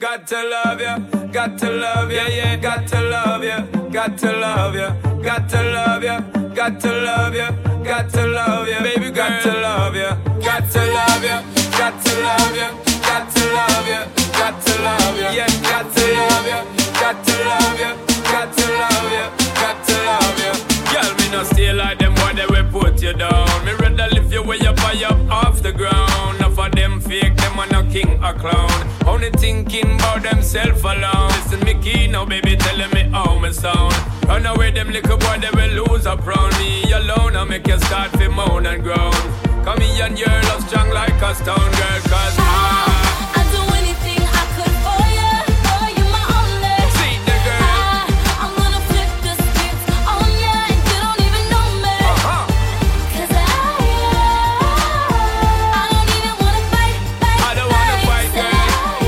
Got to love you, got to love you, yeah, got to love you, got to love you, got to love you, got to love you, got to love you, baby, got to love you, got to love you, got to love you, got to love you, got to love you, yeah, got to love you, got to love you, got to love you, got to love you. Girl, me no stay like them boy, they will put you down. Me rather lift you way up high up off the ground. Enough of them fake, them are no king or clown. Only thinking about themself alone. Listen me key now, baby, telling me how me sound. Run away, them little boy, they will lose up round me alone. I make you start to moan and groan. Come here and your love strong like a stone, girl, cause I'd do anything I could for you. For you, my only. See the girl. I'm gonna flip the script on you, and you don't even know me. Cause I don't even wanna fight. I don't wanna fight, girl.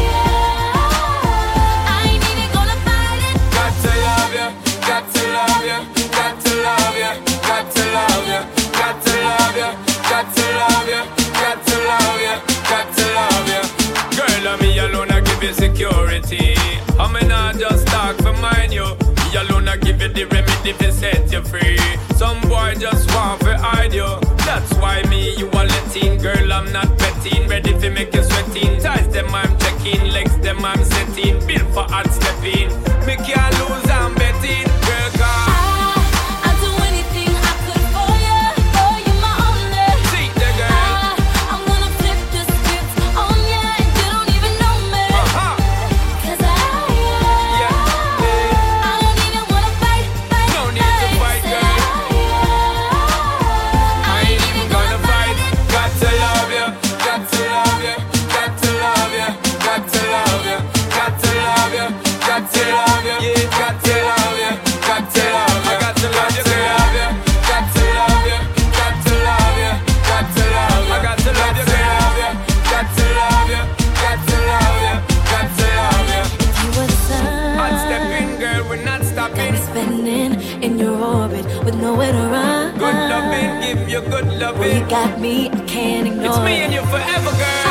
I ain't even gonna fight it. Got to love you, got to love you, got to love you, got to love you, got to love you, got to love you, got to love you, got to love you. Girl, I'm me alone, I give you security. I may not just talk for mine, you. Me alone, I give you the remedy to set you free. Some boy just want to hide you. That's why me, you are letting. Girl, I'm not betting. Ready to make you sweating. Ties them, I'm checking. Legs them, I'm setting. Built for hard stepping. Me can't lose, I'm betting. Girl, come. I'd do anything I could for you. For you, my only. See the girl. I'm gonna flip the script on you, and you don't even know me. Cause Yeah. I don't even wanna fight. No need to fight, girl. I ain't even gonna fight. Got to love you, got to love you, got to love you, got to love you, got to love you, got to love you, yeah, got to love you, got to love you, I got to love you, girl. Got to love you, got to love you, got to love you, I got to love you, girl. Got to love you, got to love you, got to love you. You were the sun. Hot stepping, girl, we're not Got stopping. me spinning in your orbit with nowhere to run. Good loving, give you good Well, loving. you got me, I can't ignore It's me it. and you forever, girl.